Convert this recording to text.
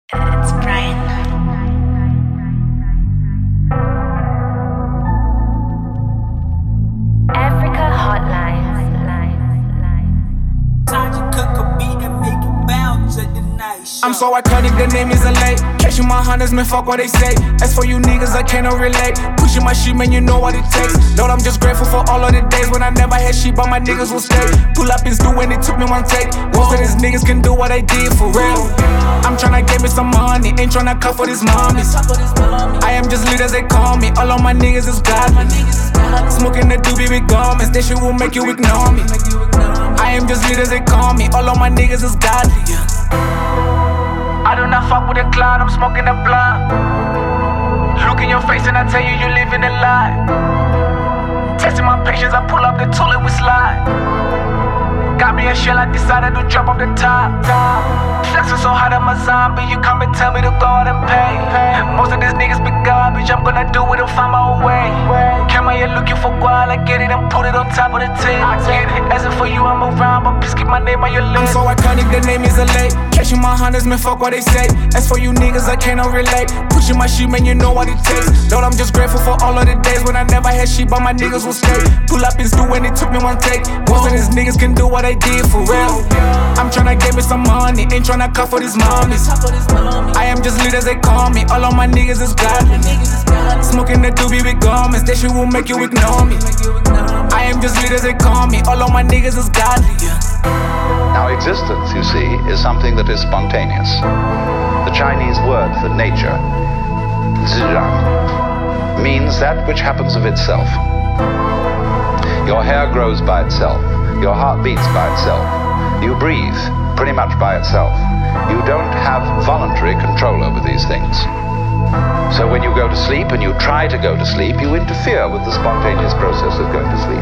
It's Brian. Africa Hotline. Time to cook a beat and make it bounce at the night show. I'm so iconic, the name is late. Catching my hunters, man, fuck what they say. As for you niggas, I cannot relate. Pushing my shit, man, you know what it takes. Lord, I'm just grateful for all of the days when I never had shit, but my niggas will stay. Pull up and do when it took me one take. Most of these niggas can do what I did for real. I'm tryna get me some money, ain't tryna cut for these mommies. I am just lit as they call me, all of my niggas is godly. Smoking the doobie with garments, that shit will make you ignore me. I am just lit as they call me, all of my niggas is godly. I do not fuck with a cloud, I'm smoking a blunt. Look in your face and I tell you you living a lie. Testing my patience, I pull up the toilet, we slide. Got me a shell, I decided to jump off the top. Flexing so hard, I'm a zombie. You come and tell me to go out and pay. Most of these niggas be garbage. I'm gonna do it and find my way. Came out here looking for gual, I get it and put it on top of the tape. I get it. As for you, I'm around, but please keep my name on your list. I'm so iconic, the name is late. Catching my hunters, man, fuck what they say. As for you niggas, I cannot relate. Pushing my shit, man, you know what it takes. Lord, I'm just grateful for all of the days when I never had shit, but my niggas will stay. Pull up and do when it took me one take. Most of these niggas can do what I did for real. I'm tryna get me some money, ain't tryna cut for these mommies. I am just lit as they call me, all of my niggas is godly. Smoking the doobie with garments, that shit will make you ignore me. I am just lit as they call me, all of my niggas is godly. Now existence, you see, is something that is spontaneous. The Chinese word for nature, zhang, means that which happens of itself. Your hair grows by itself. Your heart beats by itself. You breathe pretty much by itself. You don't have voluntary control over these things. So when you go to sleep and you try to go to sleep, you interfere with the spontaneous process of going to sleep.